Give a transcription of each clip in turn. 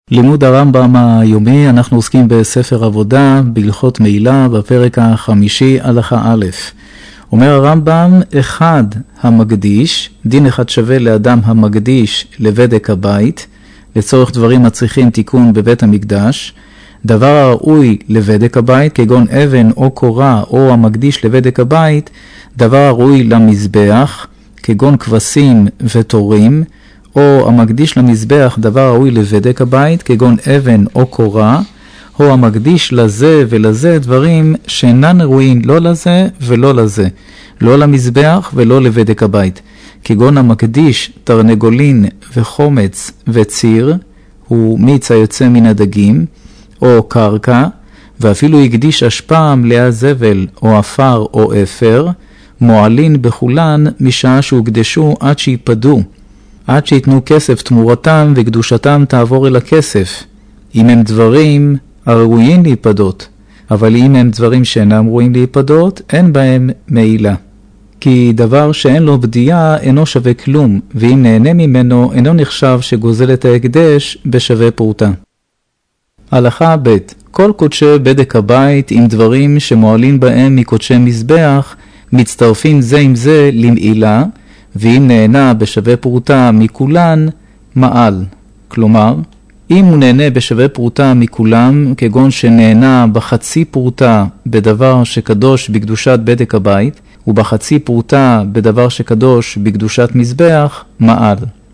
לימוד הרמב"ם היומי, אנחנו עוסקים בספר עבודה, בהלכות מעילה, בפרק החמישי, הלכה א'. אומר הרמב"ם, אחד המקדיש, דין אחד שווה לאדם המקדיש לבדק הבית, לצורך דברים הצריכים תיקון בבית המקדש, דבר הראוי לבדק הבית, כגון אבן או קורה או המקדיש לבדק הבית, דבר הראוי למזבח, כגון כבשים ותורים, או המקדיש למזבח דבר ראוי לבדק הבית, כגון אבן או קורה, או המקדיש לזה ולזה דברים שאינן ראויים לא לזה ולא לזה, לא למזבח ולא לבדק הבית, כגון המקדיש תרנגולין וחומץ וציר, הוא מיץ היוצא מן הדגים, או קרקע, ואפילו הקדיש אשפה מלאה זבל או אפר או אפר, מועלין בכולן משעה שהוקדשו עד שיפדו, עד שיתנו כסף תמורתם וקדושתם תעבור אל הכסף, אם הם דברים הראויים להיפדות, אבל אם הם דברים שאינם ראויים להיפדות, אין בהם מעילה. כי דבר שאין לו בדיעה אינו שווה כלום, ואם נהנה ממנו אינו נחשב שגוזל את ההקדש בשווה פרוטה. הלכה ב' כל קודשי בדק הבית עם דברים שמועלים בהם מקודשי מזבח, מצטרפים זה עם זה למעילה, ואם נהנה בשווה פרוטה מכולן, מעל. כלומר, אם הוא נהנה בשווה פרוטה מכולם, כגון שנהנה בחצי פרוטה בדבר שקדוש בקדושת בדק הבית, ובחצי פרוטה בדבר שקדוש בקדושת מזבח, מעל.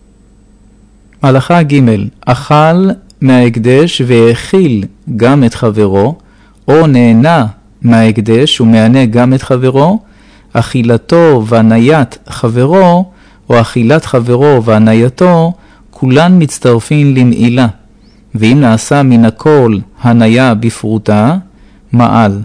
הלכה ג' אכל מההקדש והאכיל גם את חברו, או נהנה מההקדש ומענה גם את חברו, אכילתו והניית חברו, או אכילת חברו והנייתו, כולן מצטרפים למעילה, ואם נעשה מן הכל הניה בפרוטה, מעל.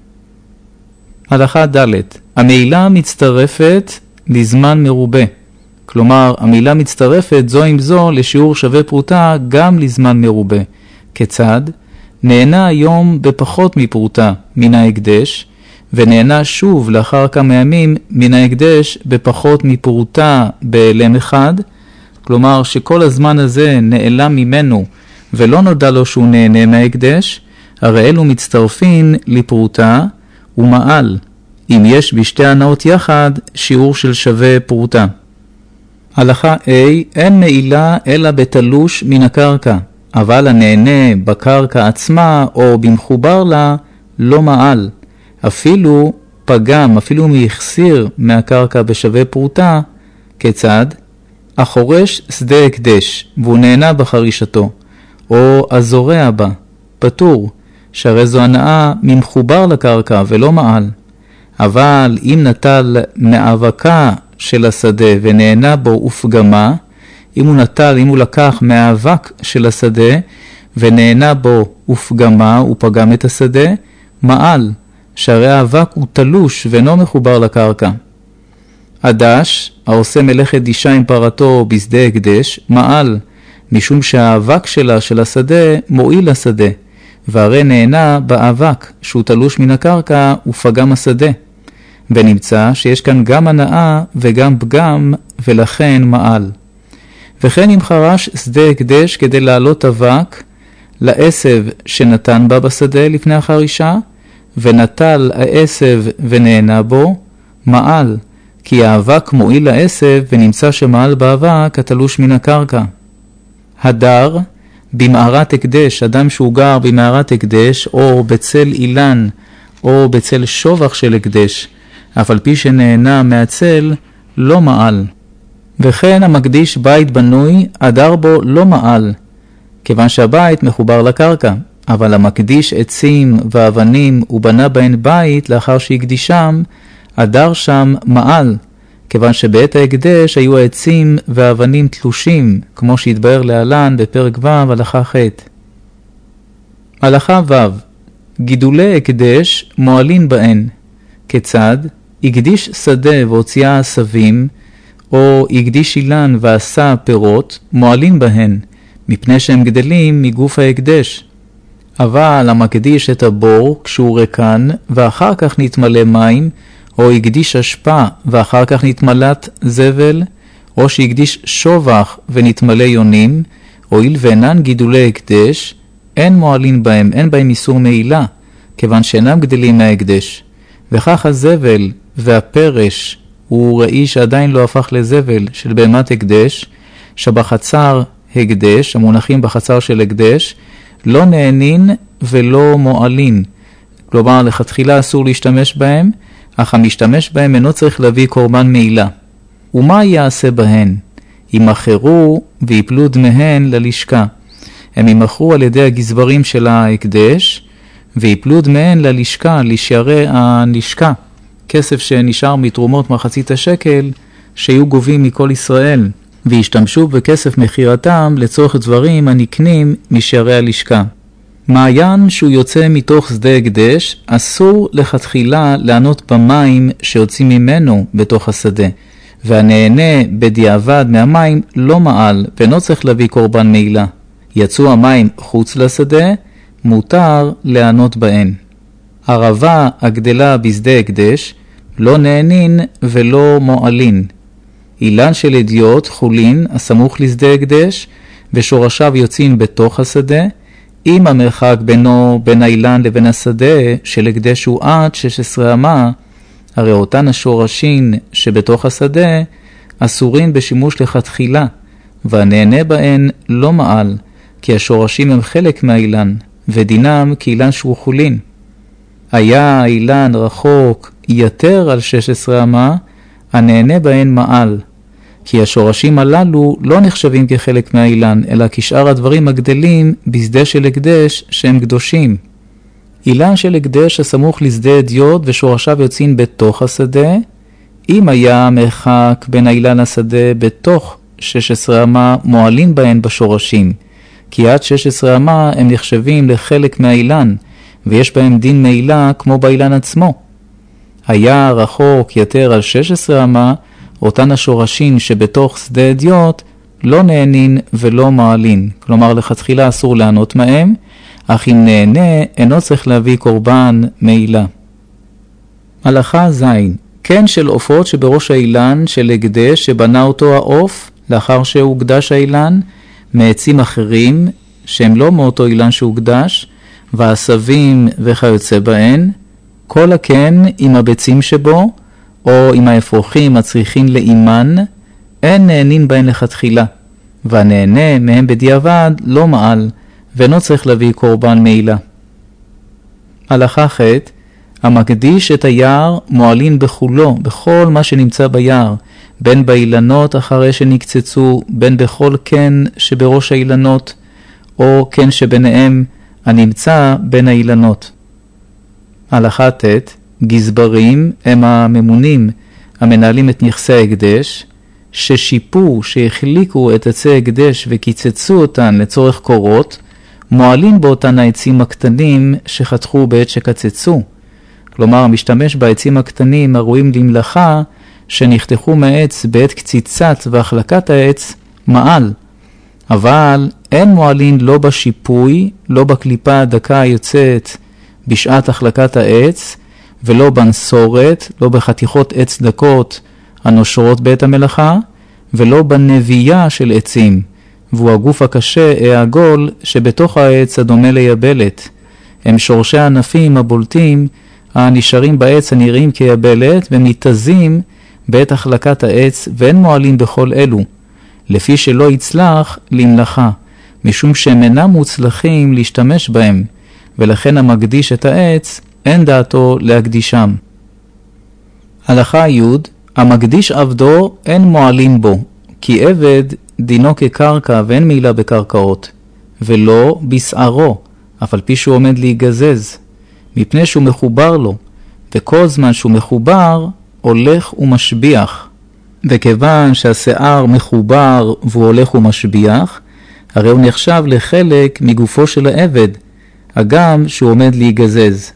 הלכה ד' המעילה מצטרפת לזמן מרובה, כלומר המעילה מצטרפת זו עם זו לשיעור שווה פרוטה גם לזמן מרובה. כיצד? נהנה היום בפחות מפרוטה מן ההקדש, ונהנה שוב לאחר כמה ימים מן ההקדש בפחות מפרוטה באלם אחד, כלומר שכל הזמן הזה נעלם ממנו ולא נודע לו שהוא נהנה מההקדש, הרי אלו מצטרפים לפרוטה ומעל, אם יש בשתי הנאות יחד שיעור של שווה פרוטה. הלכה A אין מעילה אלא בתלוש מן הקרקע, אבל הנהנה בקרקע עצמה או במחובר לה לא מעל, אפילו פגם, אפילו מהחסיר מהקרקע בשווה פרוטה. כיצד? החורש שדה הקדש והוא נהנה בחרישתו, או הזורע בה, פטור, שהרי זו הנאה ממחובר לקרקע ולא מעל. אבל אם נטל מאבקה של השדה ונהנה בו ופגמה, אם הוא לקח מהאבק של השדה ונהנה בו ופגמה ופגם את השדה, מעל, שהרי האבק הוא תלוש ואינו מחובר לקרקע. הדש, העושה מלאכת דישה עם פרתו בשדה הקדש, מעל, משום שהאבק שלה של השדה מועיל לשדה, והרי נהנה באבק שהוא תלוש מן הקרקע ופגם השדה. ונמצא שיש כאן גם הנאה וגם פגם, ולכן מעל. וכן אם חרש שדה הקדש כדי לעלות אבק לעשב שנתן בה בשדה לפני החרישה, ונטל העשב ונהנה בו, מעל, כי האבק מועיל לעשב ונמצא שמעל באבק התלוש מן הקרקע. הדר, במערת הקדש, אדם שהוא גר במערת הקדש, או בצל אילן, או בצל שובח של הקדש, אף על פי שנהנה מהצל, לא מעל. וכן המקדיש בית בנוי, הדר בו לא מעל, כיוון שהבית מחובר לקרקע. אבל המקדיש עצים ואבנים ובנה בהן בית לאחר שהקדישם, הדר שם מעל, כיוון שבעת ההקדש היו העצים והאבנים תלושים, כמו שהתבאר להלן בפרק ו' הלכה ח'. הלכה ו' גידולי הקדש מועלין בהן. כיצד? הקדיש שדה והוציאה עשבים, או הקדיש אילן ועשה פירות, מועלין בהן, מפני שהם גדלים מגוף ההקדש. אבל המקדיש את הבור כשהוא ריקן, ואחר כך נתמלא מים, או הקדיש אשפה ואחר כך נתמלאת זבל, או שהקדיש שובח ונתמלא יונים, הואיל ואינן גידולי הקדש, אין מועלין בהם, אין בהם איסור מעילה, כיוון שאינם גדלים מההקדש. וכך הזבל והפרש הוא ראי שעדיין לא הפך לזבל של בהמת הקדש, שבחצר הקדש, המונחים בחצר של הקדש, לא נהנין ולא מועלין. כלומר, לכתחילה אסור להשתמש בהם, אך המשתמש בהם אינו צריך להביא קורבן מעילה. ומה יעשה בהן? ימחרו ויפלו דמיהן ללשכה. הם ימחרו על ידי הגזברים של ההקדש, ויפלו דמיהן ללשכה, לשערי הלשכה. כסף שנשאר מתרומות מחצית השקל, שיהיו גובים מכל ישראל, וישתמשו בכסף מחירתם לצורך דברים הנקנים משערי הלשכה. מעיין שהוא יוצא מתוך שדה הקדש, אסור לכתחילה לענות במים שיוצאים ממנו בתוך השדה. והנהנה בדיעבד מהמים לא מעל, ואינו צריך להביא קורבן מעילה. יצאו המים חוץ לשדה, מותר לענות בהן. ערבה הגדלה בשדה הקדש, לא נהנין ולא מועלין. אילן של אדיוט, חולין, הסמוך לשדה הקדש, ושורשיו יוצאים בתוך השדה, אם המרחק בינו, בין האילן לבין השדה של הקדש הוא עד 16 אמה, הרי אותן השורשים שבתוך השדה אסורים בשימוש לכתחילה, והנהנה בהן לא מעל, כי השורשים הם חלק מהאילן, ודינם כאילן שהוא חולין. היה האילן רחוק יותר על 16 אמה, הנהנה בהן מעל, כי השורשים הללו לא נחשבים כחלק מהאילן, אלא כשאר הדברים הגדלים בשדה של הקדש שהם קדושים. אילן של הקדש הסמוך לשדה אדיוט ושורשיו יוצאים בתוך השדה, אם היה המרחק בין האילן לשדה בתוך 16 אמה, מועלים בהן בשורשים, כי עד 16 אמה הם נחשבים לחלק מהאילן, ויש בהם דין מעילה כמו באילן עצמו. היה רחוק יותר על 16 אמה, אותן השורשים שבתוך שדה אדיוט לא נהנין ולא מעלין, כלומר לכתחילה אסור לענות מהם, אך אם נהנה אינו צריך להביא קורבן מעילה. הלכה זין, כן של עופות שבראש האילן של הקדש שבנה אותו העוף לאחר שהוקדש האילן, מעצים אחרים שהם לא מאותו אילן שהוקדש, ועשבים וכיוצא בהן, כל הכן עם הביצים שבו, או עם האפרוחים הצריכים לאימן, אין נהנין בהן לכתחילה, והנהנה מהם בדיעבד לא מעל, ואינו צריך להביא קורבן מעילה. הלכה ח' המקדיש את היער מועלין בכולו, בכל מה שנמצא ביער, בין באילנות אחרי שנקצצו, בין בכל כן שבראש האילנות, או כן שביניהם הנמצא בין האילנות. הלכה ט' גזברים הם הממונים המנהלים את נכסי ההקדש, ששיפו, שהחליקו את עצי הקדש וקיצצו אותן לצורך קורות, מועלים באותן העצים הקטנים שחתכו בעת שקצצו. כלומר, המשתמש בעצים הקטנים הרואים למלאכה שנחתכו מהעץ בעת קציצת והחלקת העץ מעל. אבל אין מועלים לא בשיפוי, לא בקליפה הדקה היוצאת בשעת החלקת העץ, ולא בנסורת, לא בחתיכות עץ דקות הנושרות בעת המלאכה, ולא בנבייה של עצים, והוא הגוף הקשה העגול שבתוך העץ הדומה ליבלת. הם שורשי הענפים הבולטים הנשארים בעץ הנראים כיבלת ומתזים בעת החלקת העץ, ואין מועלים בכל אלו, לפי שלא יצלח למלאכה, משום שהם אינם מוצלחים להשתמש בהם, ולכן המקדיש את העץ אין דעתו להקדישם. הלכה י' המקדיש עבדו אין מועלים בו, כי עבד דינו כקרקע ואין מעילה בקרקעות, ולא בשערו, אף על פי שהוא עומד להיגזז, מפני שהוא מחובר לו, וכל זמן שהוא מחובר הולך ומשביח. וכיוון שהשיער מחובר והוא הולך ומשביח, הרי הוא נחשב לחלק מגופו של העבד, הגם שהוא עומד להיגזז.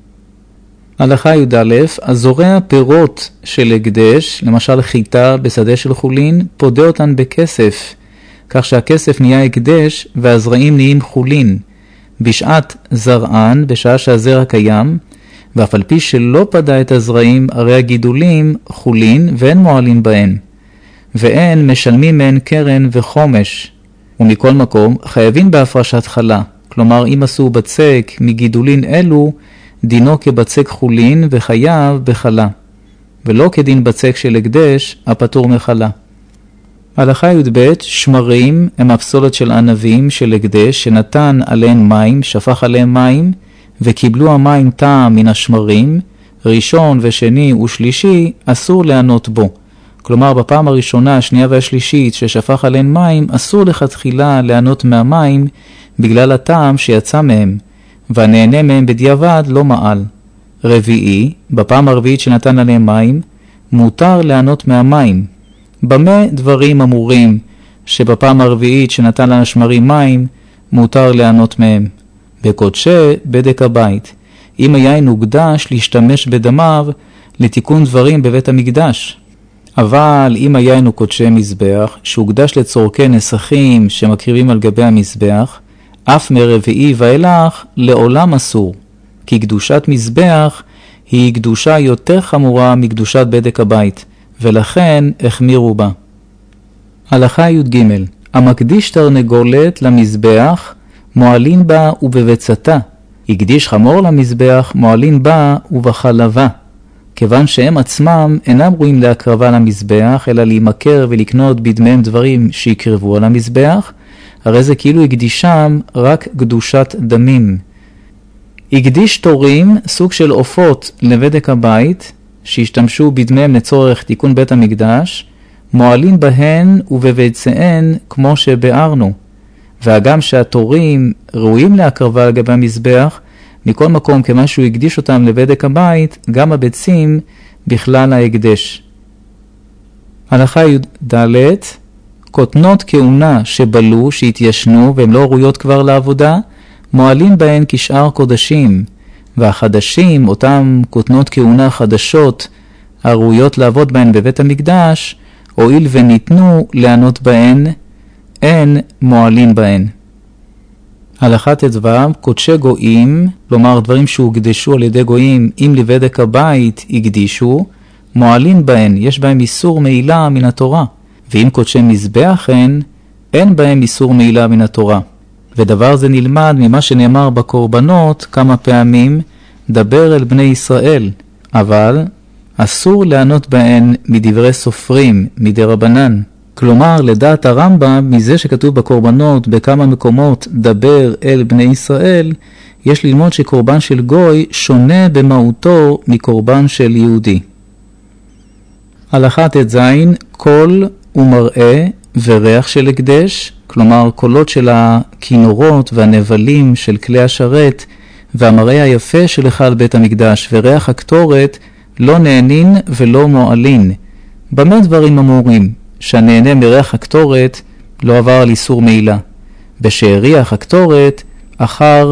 הלכה י"א הזורע פירות של הקדש, למשל חיטה בשדה של חולין, פודה אותן בכסף, כך שהכסף נהיה הקדש והזרעים נהיים חולין, בשעת זרען, בשעה שהזרע קיים, ואף על פי שלא פדה את הזרעים, הרי הגידולים חולין ואין מועלים בהן, ואין משלמים מהן קרן וחומש. ומכל מקום חייבים בהפרשת חלה, כלומר אם עשו בצק מגידולין אלו, דינו כבצק חולין וחייב בחלה, ולא כדין בצק של הקדש הפטור מחלה. הלכה י"ב, שמרים הם הפסולת של ענבים של הקדש שנתן עליהם מים, שפך עליהם מים, וקיבלו המים טעם מן השמרים, ראשון ושני ושלישי אסור לענות בו. כלומר בפעם הראשונה, השנייה והשלישית ששפך עליהם מים, אסור לכתחילה לענות מהמים בגלל הטעם שיצא מהם, והנהנה מהם בדיעבד לא מעל. רביעי, בפעם הרביעית שנתן עליהם מים, מותר לענות מהמים. במה דברים אמורים שבפעם הרביעית שנתן לשמרים מים, מותר לענות מהם? בקודשי בדק הבית. אם היין הוקדש להשתמש בדמיו לתיקון דברים בבית המקדש. אבל אם היין הוא קודשי מזבח, שהוקדש לצורכי נסכים שמקריבים על גבי המזבח, אף מרביעי ואילך לעולם אסור, כי קדושת מזבח היא קדושה יותר חמורה מקדושת בדק הבית, ולכן החמירו בה. הלכה י"ג, המקדיש תרנגולת למזבח, מועלין בה ובבצתה. הקדיש חמור למזבח, מועלין בה ובחלבה. כיוון שהם עצמם אינם רואים להקרבה למזבח, אלא להימכר ולקנות בדמיהם דברים שיקרבו על המזבח, הרי זה כאילו הקדישם רק קדושת דמים. הקדיש תורים, סוג של עופות לבדק הבית, שהשתמשו בדמיהם לצורך תיקון בית המקדש, מועלין בהן ובביציהן כמו שבארנו. והגם שהתורים ראויים להקרבה על גבי המזבח, מכל מקום כמה שהוא הקדיש אותם לבדק הבית, גם הביצים בכלל ההקדש. הלכה י"ד, כותנות כהונה שבלו, שהתיישנו והן לא ראויות כבר לעבודה, מועלים בהן כשאר קודשים, והחדשים, אותם כותנות כהונה חדשות הראויות לעבוד בהן בבית המקדש, הואיל וניתנו לענות בהן, אין מועלים בהן. הלכה ט"ו, קודשי גויים, כלומר דברים שהוקדשו על ידי גויים, אם לבדק הבית הקדישו, מועלים בהן, יש בהם איסור מעילה מן התורה, ואם קודשי מזבח אין בהם איסור מעילה מן התורה. ודבר זה נלמד ממה שנאמר בקורבנות כמה פעמים, דבר אל בני ישראל, אבל אסור לענות בהן מדברי סופרים, מדרבנן. כלומר, לדעת הרמב"ם, מזה שכתוב בקורבנות בכמה מקומות דבר אל בני ישראל, יש ללמוד שקורבן של גוי שונה במהותו מקורבן של יהודי. הלכה ט"ז, קול ומראה וריח של הקדש, כלומר קולות של הכינורות והנבלים של כלי השרת, והמראה היפה של היכל בית המקדש וריח הקטורת לא נהנין ולא מועלין. במה דברים אמורים? שהנהנה מריח הקטורת לא עבר על איסור מעילה. בשריח הקטורת אחר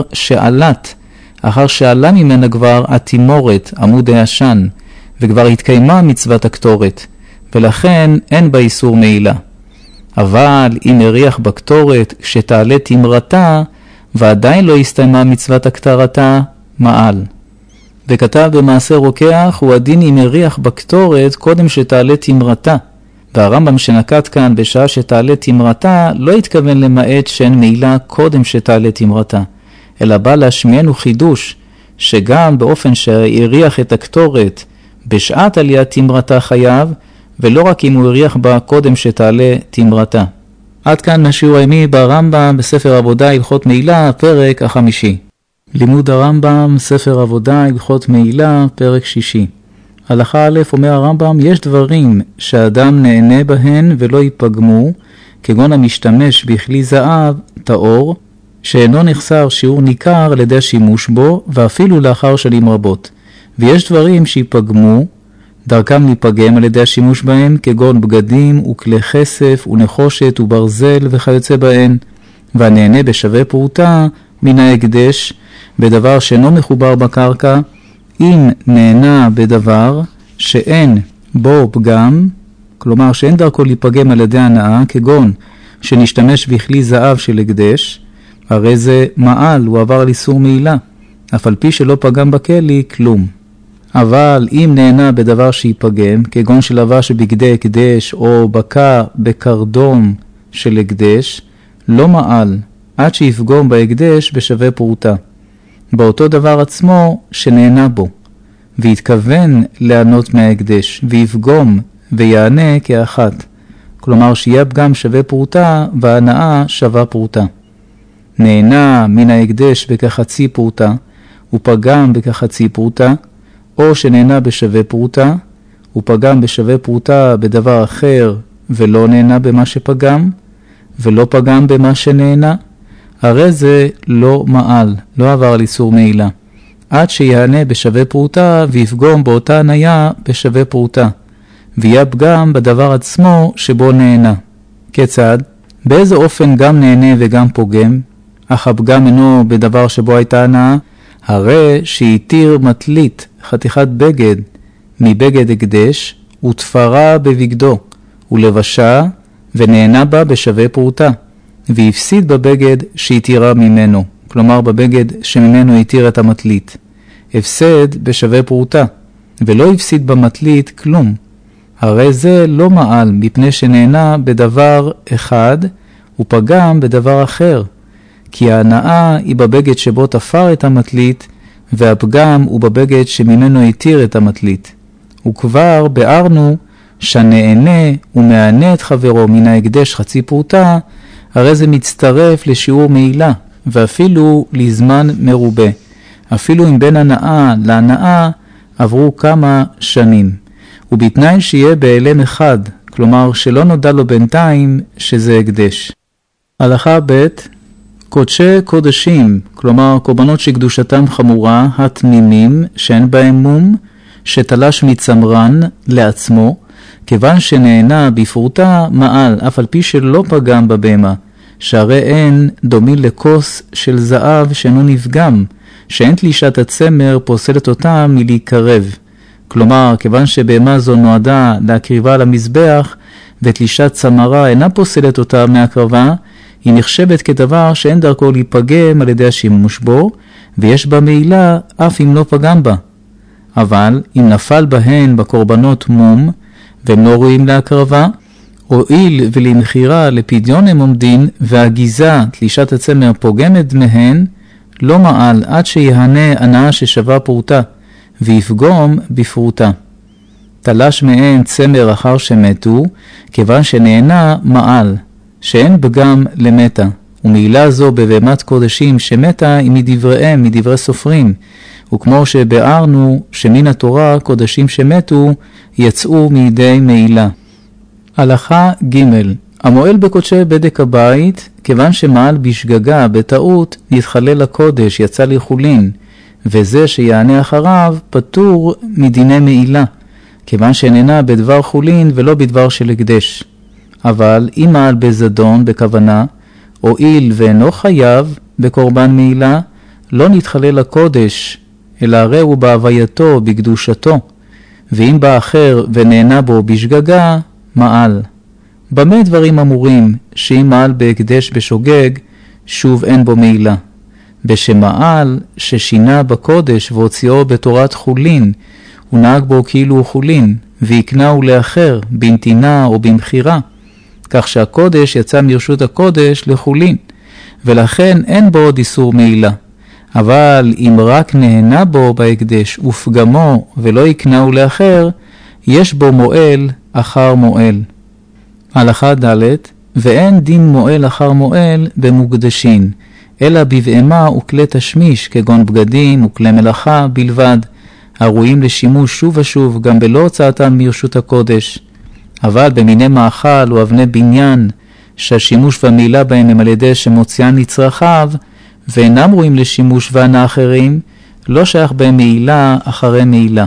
שעלה ממנה כבר התימורת, עמוד הישן, וכבר התקיימה מצוות הקטורת, ולכן אין בה איסור מעילה. אבל אם הריח בקטורת כשתעלה תמרתה, ועדיין לא הסתיימה מצוות הקטרתה, מעל. וכתב במעשה רוקח, הוא הדין אם הריח בקטורת קודם שתעלה תמרתה. והרמב"ם שנקט כאן בשעה שתעלה תמרתה, לא התכוון למעט שאין מעילה קודם שתעלה תמרתה, אלא בא להשמיענו חידוש, שגם באופן שהריח את הקטורת בשעת עליית תמרתה חייב, ולא רק אם הוא הריח בה קודם שתעלה תמרתה. עד כאן השיעור היומי ברמב"ם בספר עבודה הלכות מעילה, פרק החמישי. לימוד הרמב"ם, ספר עבודה הלכות מעילה, פרק שישי. הלכה א', אומר הרמב"ם, יש דברים שהאדם נהנה בהן ולא ייפגמו, כגון המשתמש בכלי זהב, טהור, שאינו נחסר שיעור ניכר על ידי השימוש בו, ואפילו לאחר שנים רבות. ויש דברים שיפגמו, דרכם להיפגם על ידי השימוש בהם, כגון בגדים וכלי כסף ונחושת וברזל וכיוצא בהן, והנהנה בשווה פרוטה מן ההקדש, בדבר שאינו מחובר בקרקע, אם נהנה בדבר שאין בו פגם, כלומר שאין דרכו להיפגם על ידי הנאה, כגון שנשתמש בכלי זהב של הקדש, הרי זה מעל, הוא עבר על איסור מעילה, אף על פי שלא פגם בכלי כלום. אבל אם נהנה בדבר שיפגם, כגון שלבש בגדי הקדש או בקע בקרדום של הקדש, לא מעל, עד שיפגום בהקדש בשווה פרוטה, באותו דבר עצמו שנהנה בו, והתכוון לענות מההקדש, ויפגום ויענה כאחת. כלומר שיהיה פגם שווה פרוטה והנאה שווה פרוטה. נהנה מן ההקדש בכחצי פרוטה, ופגם בכחצי פרוטה, או שנהנה בשווה פרוטה, ופגם בשווה פרוטה בדבר אחר, ולא נהנה במה שפגם, ולא פגם במה שנהנה, הרי זה לא מעל, לא עבר על איסור מעילה, עד שיענה בשווה פרוטה ויפגום באותה הניה בשווה פרוטה, ויהיה פגם בדבר עצמו שבו נהנה. כיצד? באיזה אופן גם נהנה וגם פוגם, אך הפגם אינו בדבר שבו הייתה הנאה, הרי שהתיר מטלית חתיכת בגד מבגד הקדש, ותפרה בבגדו, ולבשה, ונהנה בה בשווה פרוטה, והפסיד בבגד שהתירה ממנו, כלומר בבגד שממנו התיר את המטלית. הפסד בשווה פרוטה, ולא הפסיד במטלית כלום. הרי זה לא מעל, מפני שנהנה בדבר אחד, ופגם בדבר אחר. כי ההנאה היא בבגד שבו תפר את המטלית, והפגם הוא בבגד שממנו התיר את המטלית. וכבר ביארנו שהנהנה ומענה את חברו מן ההקדש חצי פרוטה, הרי זה מצטרף לשיעור מעילה, ואפילו לזמן מרובה. אפילו אם בין הנאה להנאה עברו כמה שנים. ובתנאי שיהיה בהלם אחד, כלומר שלא נודע לו בינתיים שזה הקדש. הלכה ב' קודשי קודשים, כלומר קורבנות שקדושתם חמורה, התמימים, שאין בהם מום, שתלש מצמרן לעצמו, כיוון שנהנה בפרוטה מעל, אף על פי שלא פגם בבהמה, שהרי אין דומים לכוס של זהב שאינו נפגם, שאין תלישת הצמר פוסלת אותה מלהיקרב. כלומר, כיוון שבהמה זו נועדה להקריבה למזבח, ותלישת צמרה אינה פוסלת אותה מהקרבה, היא נחשבת כדבר שאין דרכו להיפגם על ידי השימוש בו, ויש בה מעילה אף אם לא פגם בה. אבל אם נפל בהן בקורבנות מום, והם לא ראויים להקרבה, הואיל ולמחירה לפדיון הם עומדים, והגיזה, תלישת הצמר, פוגמת מהן, לא מעל עד שיהנה הנאה ששווה פרוטה, ויפגום בפרוטה. תלש מהן צמר אחר שמתו, כיוון שנהנה מעל, שאין פגם למתה. ומעילה זו בבהמת קודשים שמתה היא מדבריהם, מדברי סופרים, וכמו שביארנו שמן התורה קודשים שמתו יצאו מידי מעילה. הלכה ג' המועל בקודשי בדק הבית, כיוון שמעל בשגגה בטעות נתחלל הקודש, יצא לחולין, וזה שיענה אחריו פטור מדיני מעילה, כיוון שנהנה בדבר חולין ולא בדבר של הקדש. אבל אם מעל בזדון בכוונה, הואיל ואינו חייב בקורבן מעילה, לא נתחלל הקודש, אלא הרי הוא בהווייתו, בקדושתו, ואם בא אחר ונהנה בו בשגגה, מעל. במה דברים אמורים שאם מעל בהקדש בשוגג, שוב אין בו מעילה? בשמעל ששינה בקודש והוציאו בתורת חולין, הוא נהג בו כאילו הוא חולין, ויקנהו לאחר, בנתינה או במחירה, כך שהקודש יצא מרשות הקודש לחולין, ולכן אין בו עוד איסור מעילה. אבל אם רק נהנה בו בהקדש ופגמו ולא יקנהו לאחר, יש בו מועל אחר מועל. הלכה ד' ואין דין מועל אחר מועל במוקדשין, אלא בבהמה וכלי תשמיש, כגון בגדים וכלי מלאכה בלבד, הראויים לשימוש שוב ושוב גם בלא הוצאתם מרשות הקודש. אבל במיני מאכל או אבני בניין, שהשימוש והמעילה בהם הם על ידי שמוציאן לצרכיו, ואינם ראויים לשימוש והנאה אחרים, לא שייך בהם מעילה אחרי מעילה.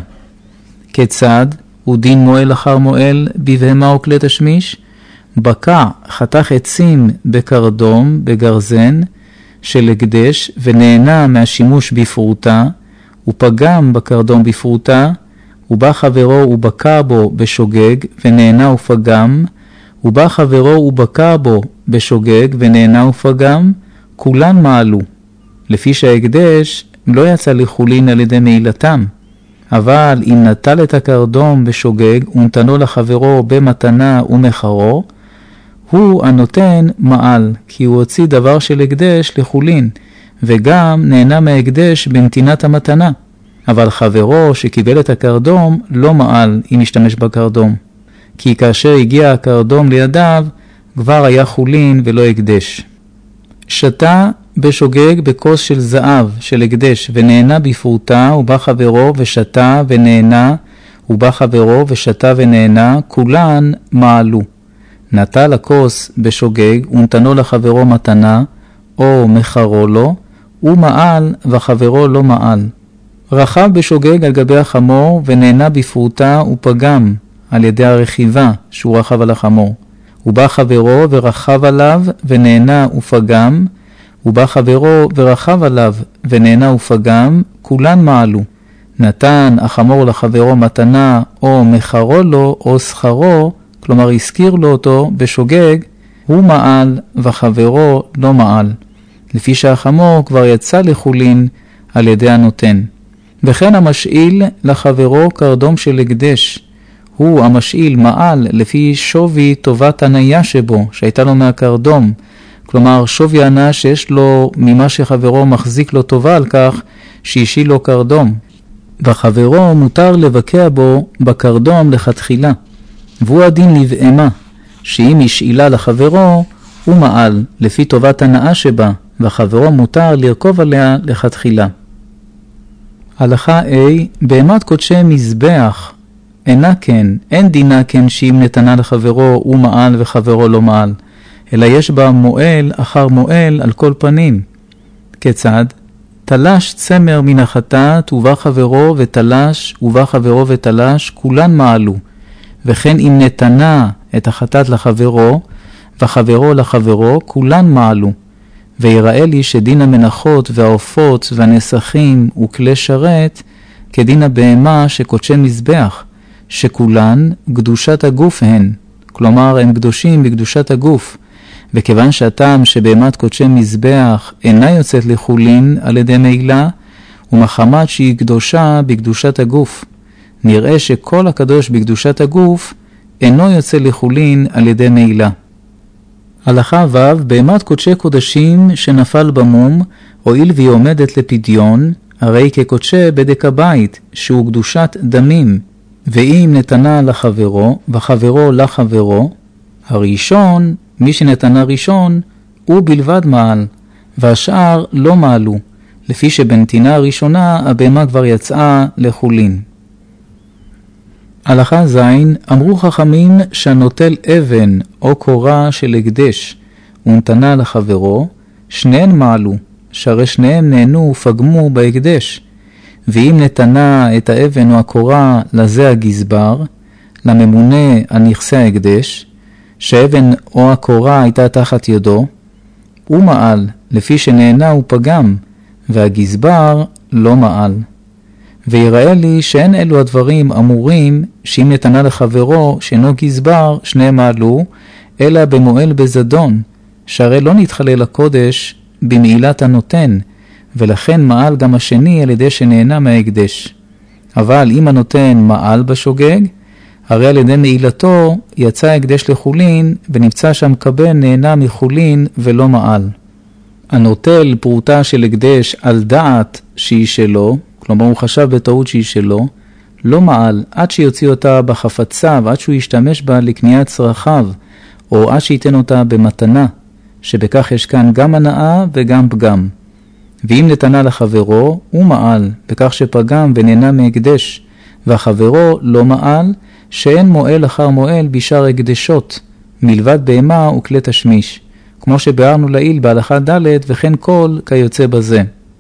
כיצד? הוא דין מועל אחר מועל בבהמה וכלי תשמיש? בקע חתך עצים בקרדום, בגרזן, של הקדש, ונהנה מהשימוש בפרוטה, ופגם בקרדום בפרוטה, ובא חברו ובקע בו בשוגג, ונהנה ופגם, ובא חברו ובקע בו בשוגג, ונהנה ופגם, כולן מעלו. לפי שההקדש לא יצא לחולין על ידי מעילתם. אבל אם נטל את הקרדום בשוגג, ונתנו לחברו במתנה ומחרו, הוא הנותן מעל, כי הוא הוציא דבר של הקדש לחולין, וגם נהנה מההקדש בנתינת המתנה. אבל חברו שקיבל את הקרדום לא מעל אם ישתמש בקרדום, כי כאשר הגיע הקרדום לידיו כבר היה חולין ולא הקדש. שתה בשוגג בכוס של זהב של הקדש ונהנה בפרוטה, ובא חברו ושתה ונהנה, ובא חברו ושתה ונהנה, כולן מעלו. נטל הכוס בשוגג ונתנו לחברו מתנה, או מחרו לו, הוא מעל וחברו לא מעל. רכב בשוגג על גבי החמור ונהנה בפרוטה ופגם על ידי הרכיבה שהוא רכב על החמור. ובא חברו ורכב עליו ונהנה ופגם, ובא חברו ורכב עליו ונהנה ופגם, כולן מעלו. נתן החמור לחברו מתנה או מחרו לו או שכרו, כלומר הזכיר לו אותו בשוגג, הוא מעל וחברו לא מעל, לפי שהחמור כבר יצא לחולין על ידי הנותן. וכן המשאיל לחברו קרדום של הקדש, הוא המשאיל מעל לפי שווי טובת הניה שבו, שהייתה לו מהקרדום, כלומר שווי הנאה שיש לו ממה שחברו מחזיק לו טובה על כך שהשיל לו קרדום. וחברו מותר לבקע בו בקרדום לכתחילה, והוא הדין לבהמה, שאם השאילה לחברו הוא מעל לפי טובת הנאה שבה, וחברו מותר לרכוב עליה לכתחילה. הלכה A, בהמת קודשי מזבח אינה כן, אין דינה כן שאם נתנה לחברו הוא מעל וחברו לא מעל, אלא יש בה מועל אחר מועל על כל פנים. כיצד? תלש צמר מן החטאת ובא חברו ותלש ובא חברו ותלש, כולן מעלו. וכן אם נתנה את החטאת לחברו וחברו לחברו, כולן מעלו. ויראה לי שדין המנחות והעופות והנסחים וכלי שרת כדין הבהמה שקודשי מזבח, שכולן קדושת הגוף הן, כלומר הם קדושים בקדושת הגוף, וכיוון שהטעם שבהמת קודשי מזבח אינה יוצאת לחולין על ידי מעילה, ומחמת שהיא קדושה בקדושת הגוף, נראה שכל הקדוש בקדושת הגוף אינו יוצא לחולין על ידי מעילה. הלכה ו', בהמת קודשי קודשים שנפל במום, הואיל והיא עומדת לפדיון, הרי כקודשי בדק הבית, שהוא קדושת דמים, ואם נתנה לחברו וחברו לחברו, הראשון, מי שנתנה ראשון, הוא בלבד מעל, והשאר לא מעלו, לפי שבנתינה הראשונה הבהמה כבר יצאה לחולין. הלכה ז', אמרו חכמים שהנוטל אבן או קורה של הקדש ונתנה לחברו, שניהם מעלו, שהרי שניהם נהנו ופגמו בהקדש. ואם נתנה את האבן או הקורה לזה הגזבר, לממונה על נכסי ההקדש, שהאבן או הקורה הייתה תחת ידו, הוא מעל, לפי שנהנה ופגם, והגזבר לא מעל. ויראה לי שאין אלו הדברים אמורים שאם נתנה לחברו שאינו גזבר שניהם מעלו, אלא במועל בזדון, שהרי לא נתחלל הקודש במעילת הנותן, ולכן מעל גם השני על ידי שנהנה מההקדש. אבל אם הנותן מעל בשוגג, הרי על ידי מעילתו יצא ההקדש לחולין, ונמצא שם קבל נהנה מחולין ולא מעל. הנוטל פרוטה של הקדש על דעת שהיא שלו, כלומר הוא חשב בטעות שהיא שלו, לא מעל עד שיוציא אותה בחפצה ועד שהוא ישתמש בה לקניית צרכיו, או עד שייתן אותה במתנה, שבכך יש כאן גם הנאה וגם פגם. ואם נתנה לחברו, הוא מעל, בכך שפגם ונהנה מהקדש, והחברו לא מעל, שאין מועל אחר מועל בשאר הקדשות, מלבד בהמה וכלי תשמיש, כמו שביארנו לעיל בהלכה ד' וכן כל כיוצא בזה.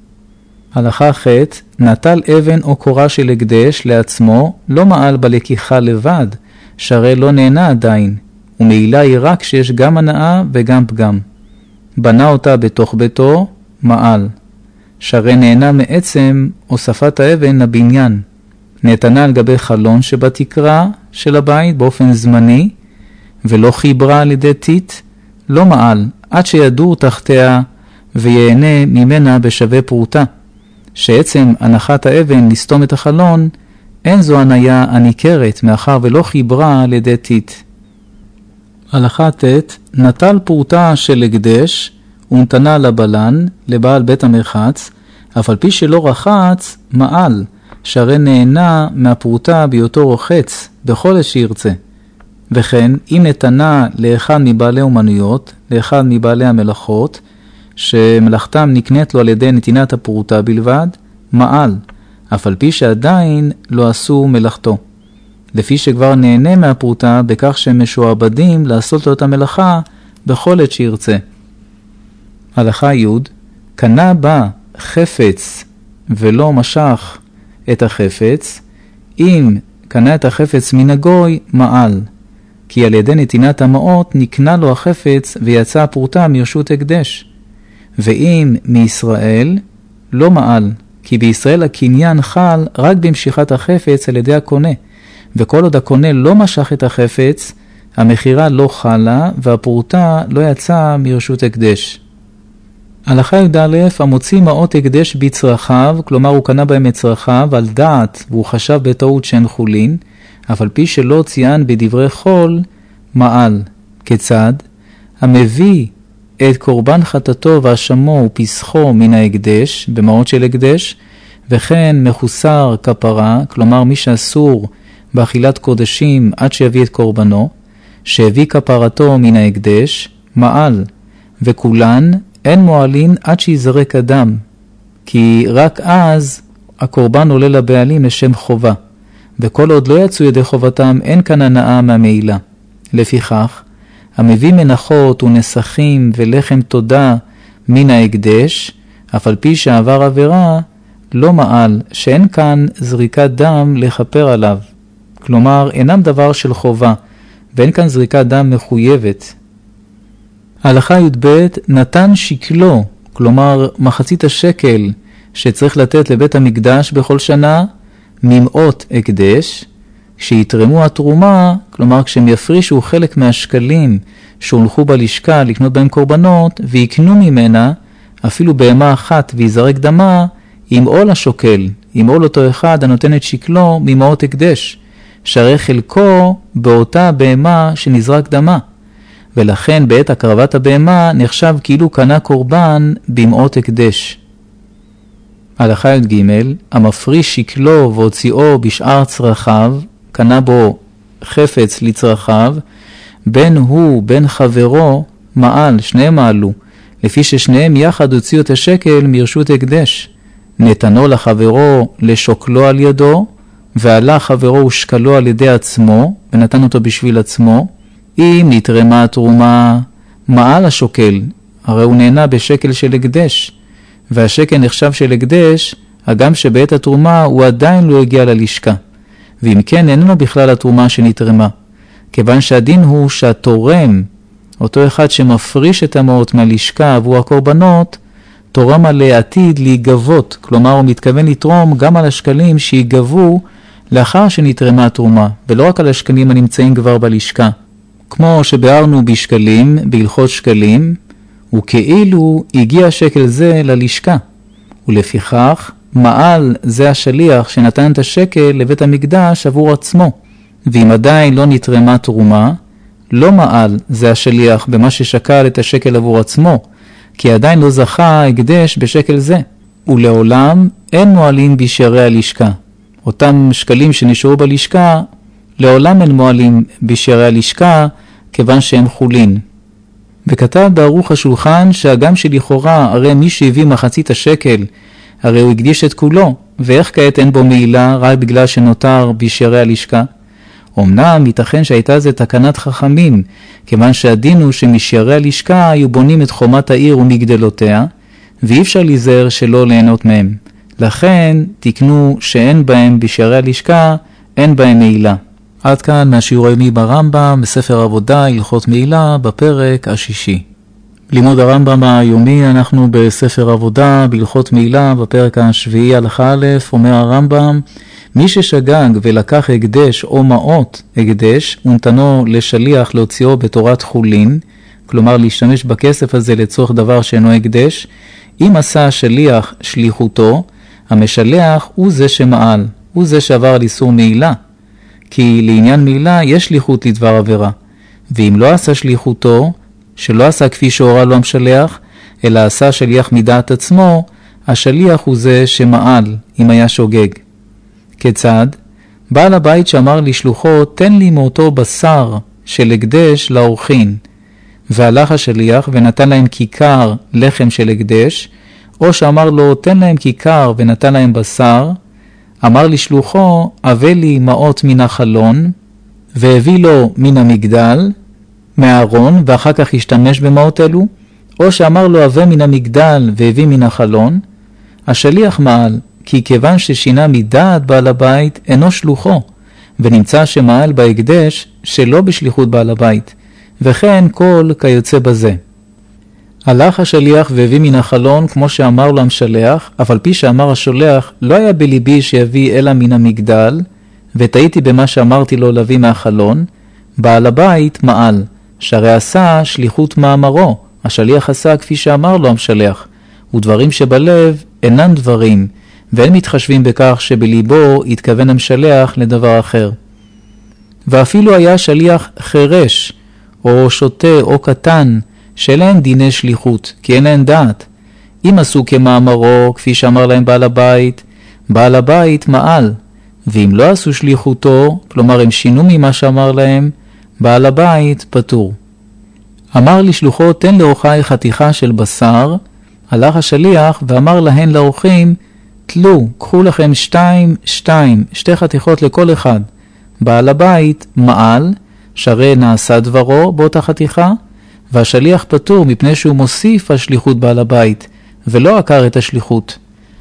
הלכה ח', נטל אבן או קורה של הקדש לעצמו, לא מעל בלקיחה לבד, שהרי לא נהנה עדיין, ומעילה היא רק שיש גם הנאה וגם פגם. בנה אותה בתוך ביתו, מעל. שהרי נהנה מעצם הוספת האבן לבניין. נתנה על גבי חלון שבתקרה של הבית באופן זמני, ולא חיברה על ידי טיט, לא מעל, עד שידור תחתיה ויהנה ממנה בשווה פרוטה. שעצם הנחת האבן לסתום את החלון, אין זו הניה הניכרת, מאחר ולא חיברה על ידי טיט. הלכה ט' נטל פרוטה של הקדש ונתנה לבלן, לבעל בית המרחץ, אף על פי שלא רחץ, מעל, שהרי נהנה מהפרוטה בהיותו רוחץ בכל שירצה. וכן, אם נתנה לאחד מבעלי אומנויות, לאחד מבעלי המלאכות, שמלאכתם נקנית לו על ידי נתינת הפרוטה בלבד, מעל, אף על פי שעדיין לא עשו מלאכתו. לפי שכבר נהנה מהפרוטה בכך שהם משועבדים לעשות לו את המלאכה בכל עת שירצה. הלכה י' קנה בה חפץ ולא משך את החפץ, אם קנה את החפץ מן הגוי, מעל. כי על ידי נתינת המעות נקנה לו החפץ ויצא הפרוטה מרשות הקדש. ואם מישראל, לא מעל, כי בישראל הקניין חל רק במשיכת החפץ על ידי הקונה, וכל עוד הקונה לא משך את החפץ, המחירה לא חלה והפרוטה לא יצאה מרשות הקדש. הלכה י"א המוציא מעות הקדש בצרכיו, כלומר הוא קנה בהם את צרכיו על דעת והוא חשב בטעות שהן חולין, אף על פי שלא ציין בדברי חול, מעל. כיצד? המביא את קורבן חטאתו והשמו ופסחו מן ההקדש, במעות של הקדש, וכן מחוסר כפרה, כלומר מי שאסור באכילת קודשים עד שיביא את קורבנו, שהביא כפרתו מן ההקדש, מעל, וכולן אין מועלין עד שיזרק הדם, כי רק אז הקורבן עולה לבעלים לשם חובה, וכל עוד לא יצאו ידי חובתם אין כאן הנאה מהמעילה. לפיכך, המביא מנחות ונסחים ולחם תודה מן ההקדש, אף על פי שעבר עבירה, לא מעל, שאין כאן זריקת דם לחפר עליו. כלומר, אינם דבר של חובה, ואין כאן זריקת דם מחויבת. הלכה י"ב נתן שקלו, כלומר מחצית השקל שצריך לתת לבית המקדש בכל שנה, ממעות הקדש, כשיתרמו התרומה, כלומר כשהם יפרישו חלק מהשקלים שהולכו בלשכה לקנות בהם קורבנות, ויקנו ממנה אפילו בהמה אחת ויזרק דמה, עם עול השוקל, עם עול אותו אחד הנותן את שקלו ממעות הקדש, שהרי חלקו באותה בהמה שנזרק דמה. ולכן בעת הקרבת הבהמה נחשב כאילו קנה קורבן במעות הקדש. הלכה י"ג המפריש שקלו והוציאו בשאר צרכיו, קנה בו חפץ לצרכיו, בין הוא בין חברו מעל, שניהם מעלו, לפי ששניהם יחד הוציאו את השקל מרשות הקדש. נתנו לחברו לשוקלו על ידו, ועלה חברו ושקלו על ידי עצמו, ונתן אותו בשביל עצמו. אם נתרמה התרומה מעל השוקל, הרי הוא נהנה בשקל של הקדש, והשקל נחשב של הקדש, הגם שבעת התרומה הוא עדיין לא הגיע ללשכה, ואם כן איננו בכלל התרומה שנתרמה, כיוון שהדין הוא שהתורם, אותו אחד שמפריש את המעות מהלשכה עבור הקורבנות, תורם על העתיד להיגבות, כלומר הוא מתכוון לתרום גם על השקלים שיגבו לאחר שנתרמה התרומה, ולא רק על השקלים הנמצאים כבר בלשכה. כמו שבארנו בשקלים, בהלכות שקלים, וכאילו הגיע שקל זה ללשכה, ולפיכך מעל זה השליח שנתן את השקל לבית המקדש עבור עצמו, ואם עדיין לא נתרמה תרומה, לא מעל זה השליח במה ששקל את השקל עבור עצמו, כי עדיין לא זכה הקדש בשקל זה, ולעולם אין מועלים בשערי הלשכה. אותם שקלים שנשארו בלשכה, לעולם אין מועלים בשערי הלשכה, כיוון שהם חולין. וכתב בערוך השולחן שהגם שלכאורה הרי מי שהביא מחצית השקל, הרי הוא הקדיש את כולו, ואיך כעת אין בו מעילה רק בגלל שנותר בשערי הלשכה? אמנם ייתכן שהייתה זה תקנת חכמים, כיוון שהדין הוא שמשערי הלשכה היו בונים את חומת העיר ומגדלותיה, ואי אפשר להיזהר שלא ליהנות מהם. לכן תקנו שאין בהם בשערי הלשכה, אין בהם מעילה. עד כאן מהשיעור היומי ברמב"ם, בספר עבודה, הלכות מעילה, בפרק השישי. לימוד הרמב"ם היומי, אנחנו בספר עבודה, בהלכות מעילה, בפרק השביעי הלכה א', אומר הרמב"ם, מי ששגג ולקח הקדש או מעות הקדש, ונתנו לשליח להוציאו בתורת חולין, כלומר להשתמש בכסף הזה לצורך דבר שאינו הקדש, אם עשה השליח שליחותו, המשלח הוא זה שמעל, הוא זה שעבר על איסור מעילה. כי לעניין מעילה יש שליחות לדבר עבירה, ואם לא עשה שליחותו, שלא עשה כפי שהורה לו המשלח, אלא עשה שליח מדעת עצמו, השליח הוא זה שמעל, אם היה שוגג. כיצד? בעל הבית שאמר לשלוחו, תן לי מאותו בשר של הקדש לאורחין, והלך השליח ונתן להם כיכר לחם של הקדש, או שאמר לו, תן להם כיכר ונתן להם בשר, אמר לשלוחו, הבא לי מעות מן החלון, והביא לו מן המגדל, מהארון, ואחר כך השתמש במעות אלו, או שאמר לו, הבא מן המגדל והביא מן החלון, השליח מעל, כי כיוון ששינה מדעת בעל הבית, אינו שלוחו, ונמצא שמעל בהקדש שלא בשליחות בעל הבית, וכן כל כיוצא בזה. הלך השליח והביא מן החלון כמו שאמר לו המשלח, אף על פי שאמר השולח, לא היה בליבי שיביא אלא מן המגדל, וטעיתי במה שאמרתי לו להביא מהחלון, בעל הבית מעל, שהרי עשה שליחות מאמרו, השליח עשה כפי שאמר לו המשלח, ודברים שבלב אינם דברים, ואין מתחשבים בכך שבליבו התכוון המשלח לדבר אחר. ואפילו היה שליח חרש, או שוטה או קטן, שאין דיני שליחות, כי אין להם דעת. אם עשו כמאמרו, כפי שאמר להם בעל הבית מעל, ואם לא עשו שליחותו, כלומר הם שינו ממה שאמר להם, בעל הבית פטור. אמר לשלוחו, תן לאורחי חתיכה של בשר, הלך השליח ואמר להן לאורחים, תלו, קחו לכם 2, 2 חתיכות לכל אחד. בעל הבית מעל, שהרי נעשה דברו באותה חתיכה, והשליח פטור מפני שהוא מוסיף על שליחות בעל הבית, ולא עקר את השליחות.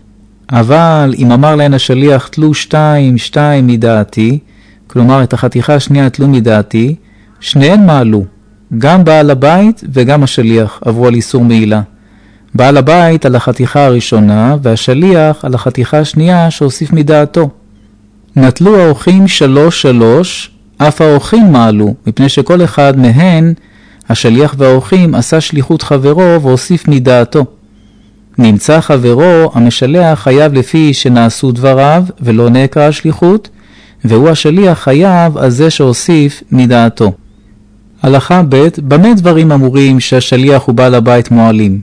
אבל אם אמר להן השליח, תלו 2 מדעתי, כלומר את החתיכה השנייה תלו מדעתי, שניהם מעלו, גם בעל הבית וגם השליח עברו על איסור מעילה. בעל הבית על החתיכה הראשונה, והשליח על החתיכה השנייה שהוסיף מדעתו. נטלו האורחים 3, אף האורחים מעלו, מפני שכל אחד מהן, השליח והאורחים עשה שליחות חברו והוסיף מדעתו. נמצא חברו, המשלח חייב לפי שנעשו דבריו ולא נעקרה שליחות, והוא השליח חייב על זה שהוסיף מדעתו. הלכה ב' במה דברים אמורים שהשליח ובעל הבית מועלים?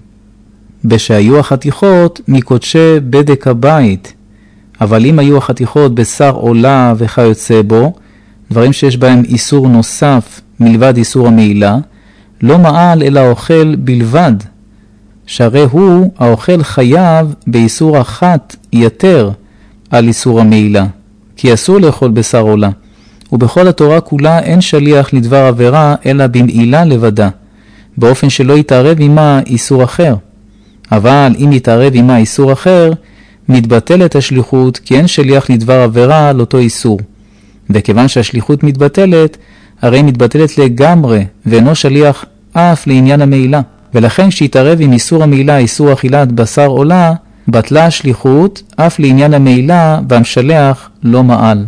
בשהיו החתיכות מקודשי בדק הבית, אבל אם היו החתיכות בשר עולה וכיוצא בו, דברים שיש בהם איסור נוסף מלבד איסור המעילה, לא מעל אלא האוכל בלבד, שהרי הוא האוכל חייב באיסור אחת יתר על איסור המעילה, כי אסור לאכול בשר עולה, ובכל התורה כולה אין שליח לדבר עבירה אלא במעילה לבדה, באופן שלא יתערב עמה איסור אחר. אבל אם יתערב עמה איסור אחר, מתבטלת השליחות, כי אין שליח לדבר עבירה על אותו איסור. וכיוון שהשליחות מתבטלת, הרי מתבטלת לגמרי, ואינו שליח אף לעניין המעילה. ולכן כשיתערב עם איסור המעילה, איסור אכילת בשר עולה, בטלה השליחות אף לעניין המעילה, והמשלח לא מעל.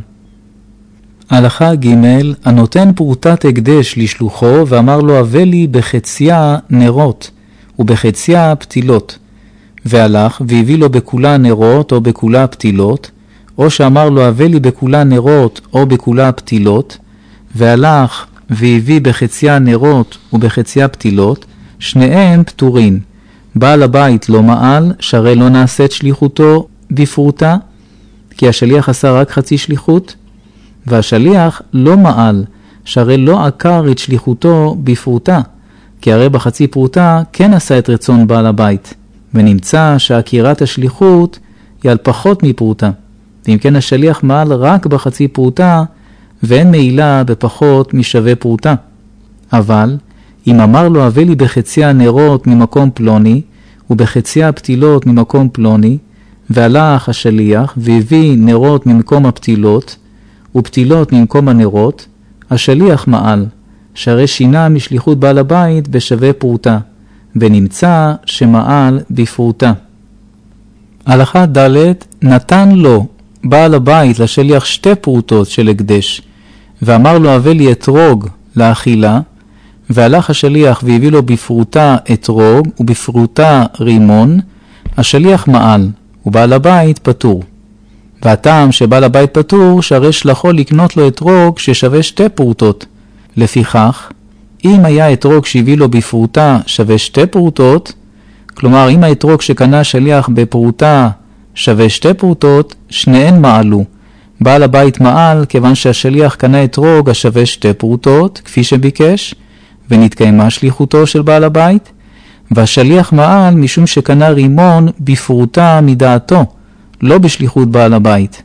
הלכה ג' הנותן פרוטת הקדש לשלוחו, ואמר לו, הבא לי בחציה נרות, ובחציה פתילות. והלך והביא לו בכולה נרות או בכולה פתילות, או שאמר לו, הבא לי בכולה נרות או בכולה פתילות, והלך והביא בחציה נרות ובחציה פתילות, שניהם פטורין. בעל הבית לא מעל, שהרי לא נעשית שליחותו בפרוטה, כי השליח עשה רק חצי שליחות, והשליח לא מעל, שהרי לא עקר את שליחותו בפרוטה, כי הרי בחצי פרוטה כן עשה את רצון בעל הבית, ונמצא שעקירת השליחות היא על פחות מפרוטה, ואם כן השליח מעל רק בחצי פרוטה, ואין מעילה בפחות משווה פרוטה. אבל אם אמר לו, הבא לי בחציה נרות ממקום פלוני, ובחציה פתילות ממקום פלוני, והלך השליח והביא נרות ממקום הפתילות, ופתילות ממקום הנרות, השליח מעל, שהרי שינה משליחות בעל הבית בשווה פרוטה, ונמצא שמעל בפרוטה. הלכה ד' נתן לו בעל הבית לשליח 2 פרוטות של הקדש, ואמר לו, הבא לי אתרוג לאכילה, והלך השליח והביא לו בפרוטה אתרוג ובפרוטה רימון, השליח מעל, ובעל הבית פטור. והטעם שבעל הבית פטור, שהרי שלחו לקנות לו אתרוג ששווה 2 פרוטות. לפיכך, אם היה אתרוג שהביא לו בפרוטה שווה 2 פרוטות, כלומר אם האתרוג שקנה שליח בפרוטה שווה 2 פרוטות, שניהן מעלו. בעל הבית מעל כיוון שהשליח קנה אתרוג השווה 2 פרוטות, כפי שביקש, ונתקיימה שליחותו של בעל הבית, והשליח מעל משום שקנה רימון בפרוטה מדעתו, לא בשליחות בעל הבית.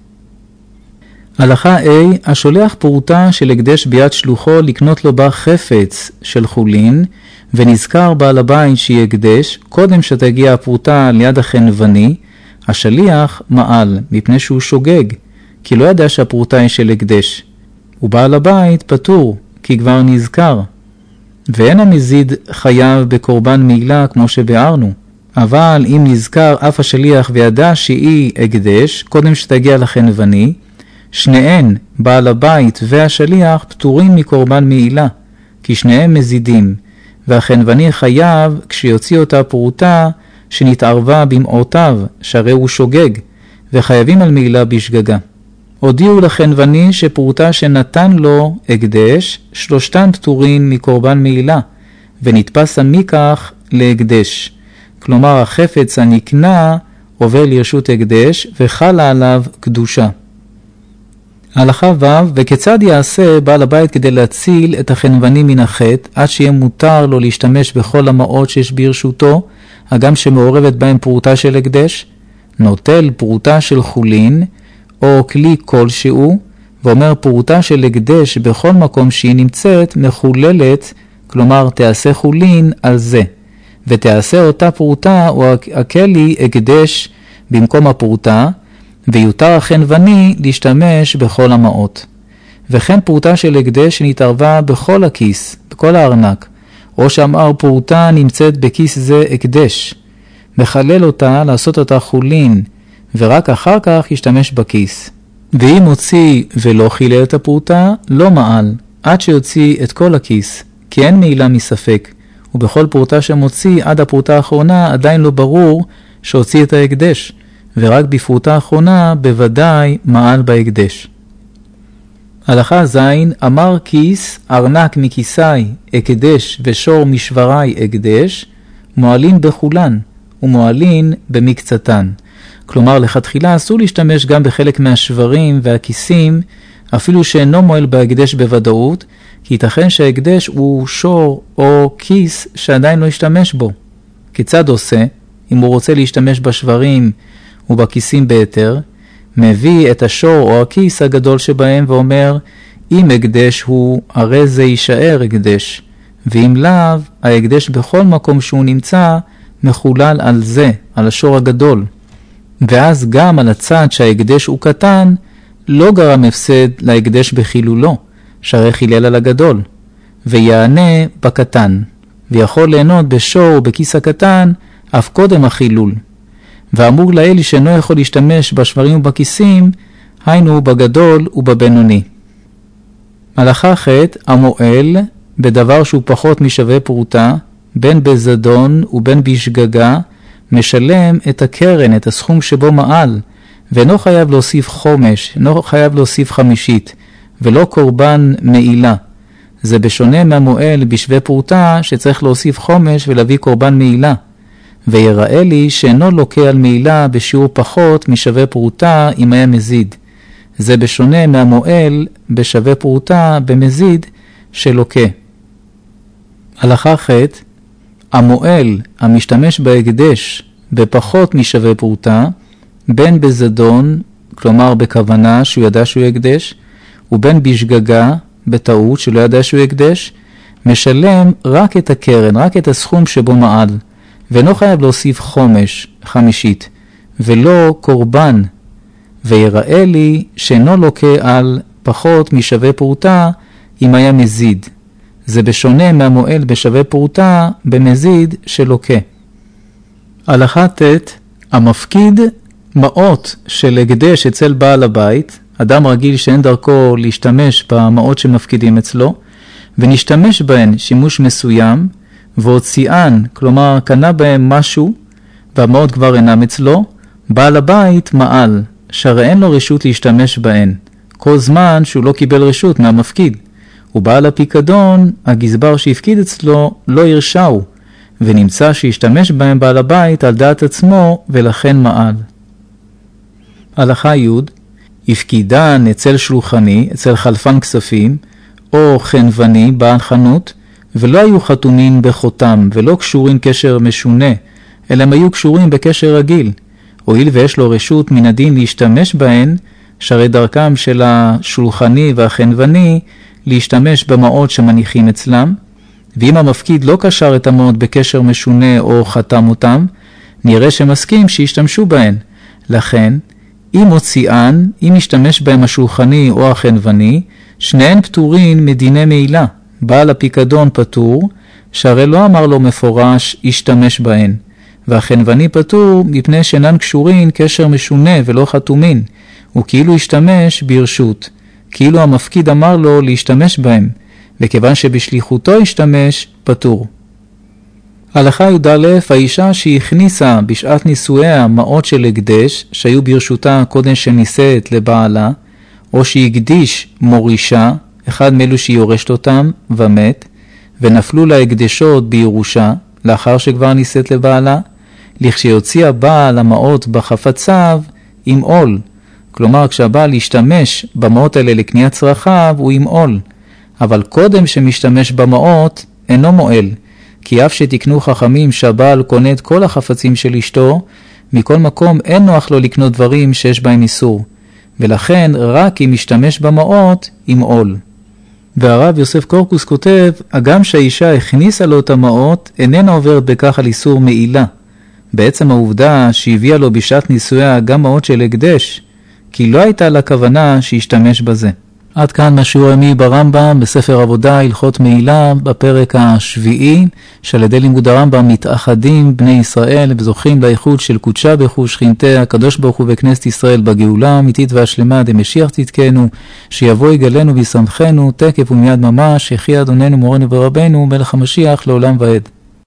הלכה A, השולח פרוטה של הקדש ביד שלוחו לקנות לו בה חפץ של חולין, ונזכר בעל הבית שהיא הקדש, קודם שתגיע הפרוטה ליד החנווני, השליח מעל, מפני שהוא שוגג, כי לא ידע שהפרוטה היא של הקדש. ובעל הבית פטור, כי כבר נזכר. ואין המזיד חייב בקורבן מעילה כמו שבארנו. אבל אם נזכר אף השליח וידע שהיא הקדש, קודם שתגיע לחנווני, שניהם, בעל הבית והשליח, פטורים מקורבן מעילה, כי שניהם מזידים, והחנווני חייב כשיוציא אותה פרוטה שנתערבה במעותיו, שהרי הוא שוגג, וחייבים על מעילה בשגגה. הודיעו לחנווני שפרוטה שנתן לו הקדש, שלושתן פטורים מקורבן מעילה, ונתפס מכך להקדש. כלומר החפץ הנקנה עובר לרשות הקדש וחלה עליו קדושה. הלכה ו' וכיצד יעשה בעל הבית כדי להציל את החנווני מן החטא, עד שיהיה מותר לו להשתמש בכל המעות שיש ברשותו, הגם שמעורבת בהם פרוטה של הקדש? נוטל פרוטה של חולין, או כלי כלשהו, ואומר פרוטה של הקדש בכל מקום שהיא נמצאת מחוללת, כלומר תעשה חולין על זה, ותעשה אותה פרוטה או הכלי הקדש במקום הפרוטה, ויותר החנווני להשתמש בכל המעות. וכן פרוטה של הקדש שנתערבה בכל הכיס, בכל הארנק, או שאמר פרוטה נמצאת בכיס זה הקדש, מחלל אותה, לעשות אותה חולין, ורק אחר כך ישתמש בכיס. ואם הוציא ולא חילל את הפרוטה, לא מעל, עד שיוציא את כל הכיס, כי אין מעילה מספק, ובכל פרוטה שמוציא עד הפרוטה האחרונה עדיין לא ברור שהוציא את ההקדש, ורק בפרוטה האחרונה בוודאי מעל בהקדש. הלכה ז' אמר כיס, ארנק מכיסי, הקדש ושור משברי הקדש, מועלין בחולן ומועלין במקצתן. כלומר לכתחילה אסור להשתמש גם בחלק מהשברים והכיסים, אפילו שאינו מועל בהקדש בוודאות, כי ייתכן שההקדש הוא שור או כיס שעדיין לא ישתמש בו. כיצד עושה? אם הוא רוצה להשתמש בשברים ובכיסים ביתר, מביא את השור או הכיס הגדול שבהם ואומר, אם הקדש הוא, הרי זה יישאר הקדש, ואם לאו, ההקדש בכל מקום שהוא נמצא מחולל על זה, על השור הגדול. ואז גם על הצד שההקדש הוא קטן, לא גרם הפסד להקדש בחילולו, שהרי חילל על הגדול, ויענה בקטן, ויכול ליהנות בשור ובכיס הקטן אף קודם החילול. ואמור לאל שאינו יכול להשתמש בשברים ובכיסים, היינו בגדול ובבינוני. הלכה ח' המועל בדבר שהוא פחות משווה פרוטה, בין בזדון ובין בשגגה, משלם את הקרן, את הסכום שבו מעל, ואינו חייב להוסיף חומש, אינו חייב להוסיף חמישית, ולא קורבן מעילה. זה בשונה מהמועל בשווה פרוטה שצריך להוסיף חומש ולהביא קורבן מעילה. ויראה לי שאינו לוקה על מעילה בשיעור פחות משווה פרוטה אם היה מזיד. זה בשונה מהמועל בשווה פרוטה במזיד שלוקה. הלכה ח' המועל המשתמש בהקדש בפחות משווה פרוטה, בין בזדון, כלומר בכוונה שהוא ידע שהוא הקדש, ובין בשגגה, בטעות שלא ידע שהוא הקדש, משלם רק את הקרן, רק את הסכום שבו מעל, ואינו חייב להוסיף חומש, חמישית, ולא קורבן, ויראה לי שאינו לוקה על פחות משווה פרוטה אם היה מזיד. זה בשונה מהמועל בשווה פרוטה במזיד שלוקה. הלכה ט' המפקיד מעות של הקדש אצל בעל הבית, אדם רגיל שאין דרכו להשתמש במעות שמפקידים אצלו, ונשתמש בהן שימוש מסוים, והוציאן, כלומר קנה בהם משהו, והמעות כבר אינם אצלו, בעל הבית מעל, שהרי אין לו רשות להשתמש בהן, כל זמן שהוא לא קיבל רשות מהמפקיד, ובעל הפיקדון, הגזבר שהפקיד אצלו, לא הרשעו, ונמצא שהשתמש בהם בעל הבית על דעת עצמו, ולכן מעל. הלכה י' הפקידן אצל שלוחני, אצל חלפן כספים, או חנווני, בעל חנות, ולא היו חתומים בחותם, ולא קשורים קשר משונה, אלא הם היו קשורים בקשר רגיל. הואיל ויש לו רשות מן הדין להשתמש בהן, שהרי דרכם של השולחני והחנווני להשתמש במעות שמניחים אצלם, ואם המפקיד לא קשר את המעות בקשר משונה או חתם אותם, נראה שמסכים שישתמשו בהן. לכן, אם הוציאן, אם ישתמש בהם השולחני או החנווני, שניהם פטורים מדיני מעילה. בעל הפיקדון פטור, שהרי לא אמר לו מפורש ישתמש בהן, והחנווני פטור מפני שאינן קשורים קשר משונה ולא חתומין, וכאילו ישתמש ברשות, כאילו המפקיד אמר לו להשתמש בהם, וכיוון שבשליחותו ישתמש, פטור. הלכה י"א, האישה שהכניסה בשעת נישואיה מעות של הקדש, שהיו ברשותה קודם שנישאת לבעלה, או שהקדיש מורישה, אחד מאלו שהיא יורשת אותם ומת, ונפלו לה הקדשות בירושה, לאחר שכבר נישאת לבעלה, לכשיוציא הבעל המעות בחפציו עם עול. כלומר, כשהבעל ישתמש במעות האלה לקניית צרכיו, הוא עם עול. אבל קודם שמשתמש במעות, אינו מועל. כי אף שתקנו חכמים שהבעל קונה את כל החפצים של אשתו, מכל מקום אין נוח לו לקנות דברים שיש בהם איסור. ולכן רק אם משתמש במעות, עם עול. והרב יוסף קורקוס כותב, הגם שהאישה הכניסה לו את המעות, איננה עוברת בכך על איסור מעילה. בעצם העובדה שהביאה לו בשעת נישואיה גם מעות של הקדש, כי לא הייתה לה כוונה שישתמש בזה. עד כאן השיעור היומי ברמב"ם בספר עבודה הלכות מעילה בפרק השביעי, שעל ידי לימוד הרמב"ם מתאחדים בני ישראל וזוכים לאיחוד של קודשה ברכו שכינתי הקדוש ברוך הוא וכנסת ישראל בגאולה האמיתית והשלמה דמשיח צדקנו, שיבוא יגלנו וישמחנו תקף ומיד ממש, יחי אדוננו מורנו ורבנו מלך המשיח לעולם ועד.